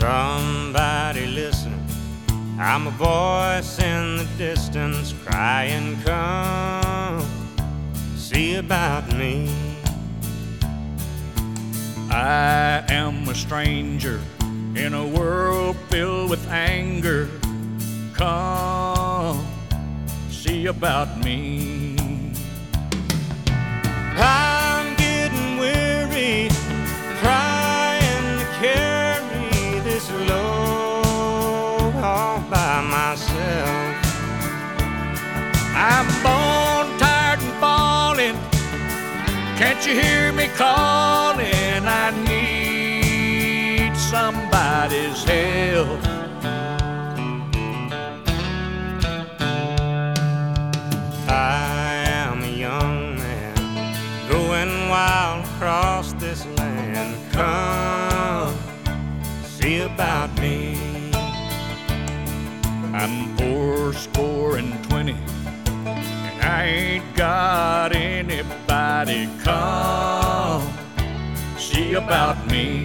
Somebody listen, I'm a voice in the distance crying, come see about me. I am a stranger in a world filled with anger. Come see about me. I'm getting weary, trying to carry this load all by myself. I'm bone tired and falling. Can't you hear me calling? I need somebody's help. I am a young man going wild across this land. Come see about me. I'm 80, and I ain't got anybody. Come see about me.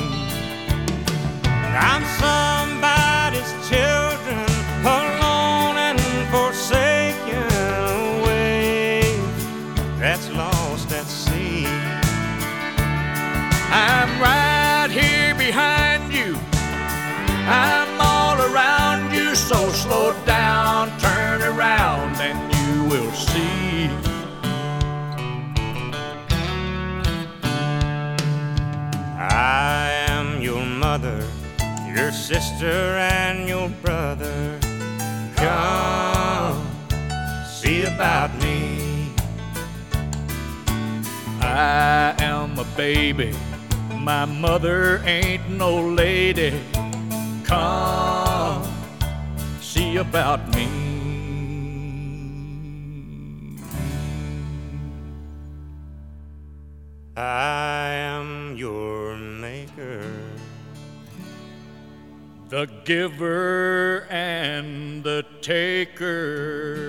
I'm somebody's children, alone and forsaken, a wave that's lost at sea. I'm right here behind you. I'm all around you, so slow down, turn around, and you will see. I am your mother, your sister, and your brother. Come see about me. I am a baby, my mother ain't no lady. Come see about me. I am your maker, The giver and the taker.